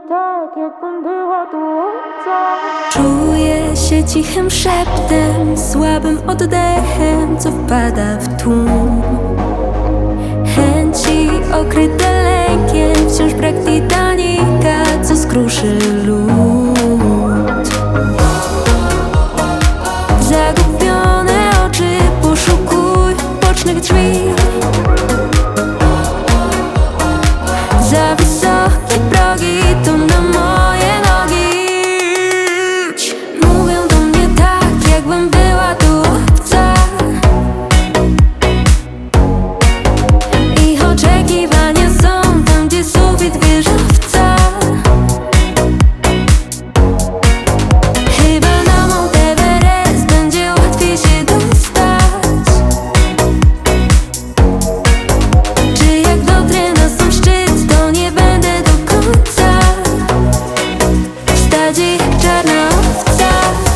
tak, jakbym była tu obca. Czuję się cichym szeptem, słabym oddechem, co wpada w tłum. Chęci okryte lękiem, wciąż brak Titanica, co skruszy lód. Zagubione oczy, poszukuj bocznych drzwi. Za wysokie progi to na moje nogi. Mówią do mnie tak, jakbym była tu obca. Ich oczekiwania są tam, gdzie sufit wieżowca. Chyba na Mount Everest będzie łatwiej się dostać. Czy jak dotrę na sam szczyt, to nie będę do końca w stadzie jak czarna owca.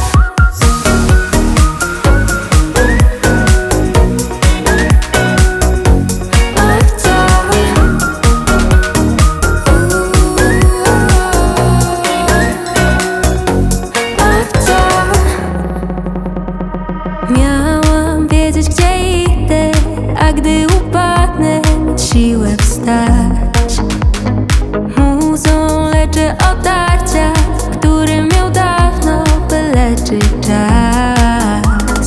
Miałam wiedzieć, gdzie idę, a gdy upadnę, mieć siłę wstać. Muzą leczę otarcia, który miał dawno, by leczyć czas.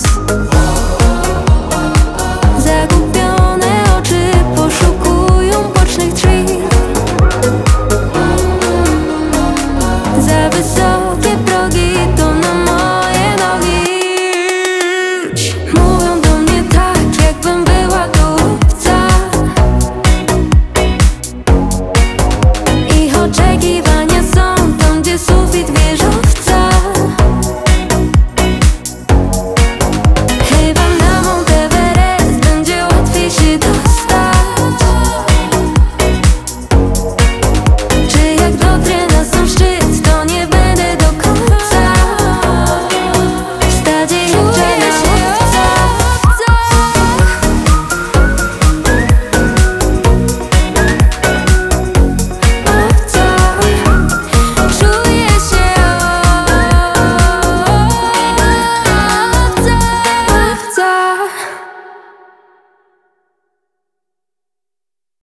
Zagubione oczy poszukują bocznych drzwi. Za wysokie progi to na moje nogi. Mówią do mnie tak, jakbym była tu obca. Ich oczekiwania